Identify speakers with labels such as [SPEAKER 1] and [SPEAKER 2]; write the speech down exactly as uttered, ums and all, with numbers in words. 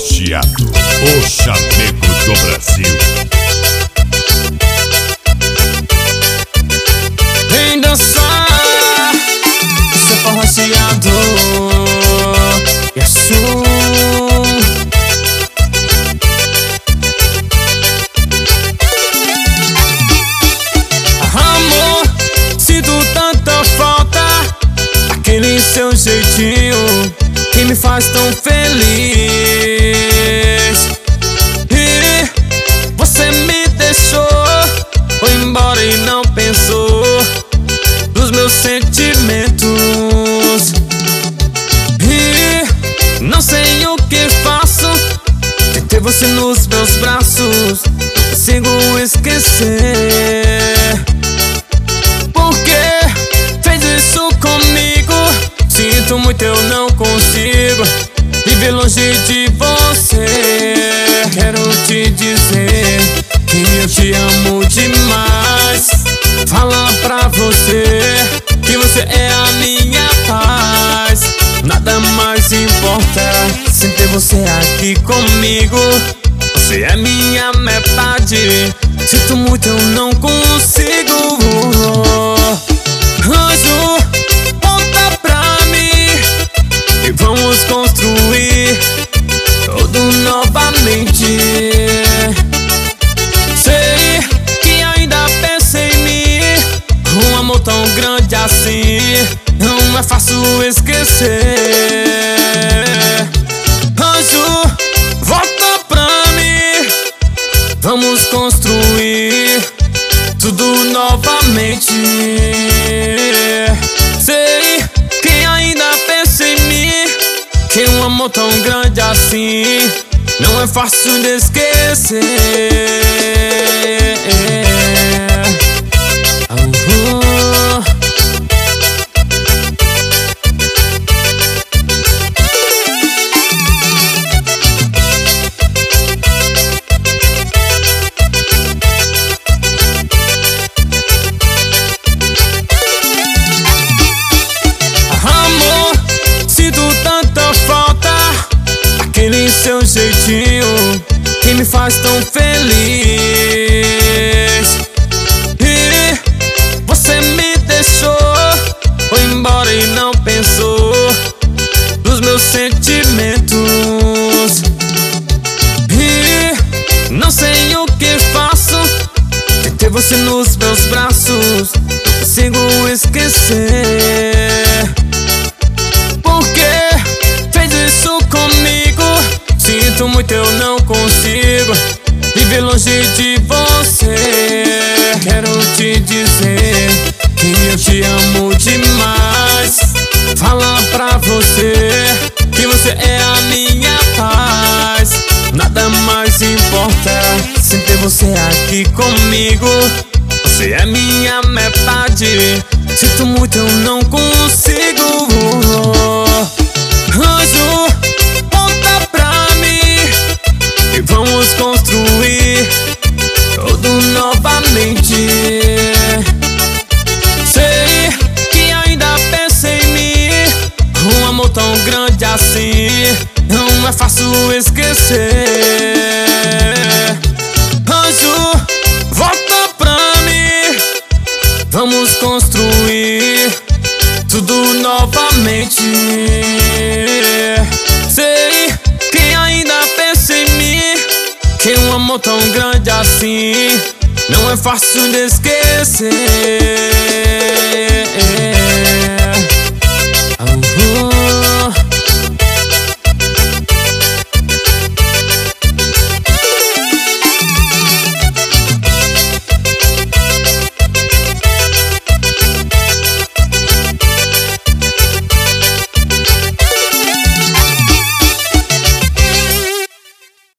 [SPEAKER 1] Chiato, o chamego do Brasil.
[SPEAKER 2] Vem dançar, seu forró Chiato, Yasu. Amor, sinto tanta falta daquele seu jeitinho que me faz tão feliz. E você me deixou, foi embora e não pensou dos meus sentimentos. E não sei o que faço, tentei você nos meus braços, não consigo esquecer. Por que fez isso comigo? Sinto muito, eu não consigo viver longe de você. Quero te dizer que eu te amo demais. Fala pra você que você é a minha paz. Nada mais importa sem ter você aqui comigo. Você é minha metade. Sinto muito, eu não consigo. Anjo, volta pra mim e vamos construir tudo novamente. Sei que ainda pensa em mim, um amor tão grande assim não é fácil esquecer. Anjo, volta pra mim, vamos construir tudo novamente. Sei que ainda pensa em mim, que um amor tão grande assim não é fácil de esquecer. Uhum. Amor, sinto tanta falta daquele seu jeitinho que me faz tão feliz. E você me deixou, foi embora e não pensou dos meus sentimentos. E não sei o que faço, tentei você nos meus braços, não consigo esquecer. Por que fez isso comigo? Sinto muito, eu não consigo viver longe de você. Quero te dizer que eu te amo demais. Fala pra você que você é a minha paz. Nada mais importa sem ter você aqui comigo. Você é minha metade. Sinto muito, eu não consigo. Anjo, volta pra mim e vamos construir tudo novamente. Sei que ainda pensa em mim, um amor tão grande assim não é fácil esquecer. Anjo, volta pra mim, vamos construir tudo novamente. Sei que ainda pensa em mim, que um amor tão grande assim não é fácil de esquecer. Uhum.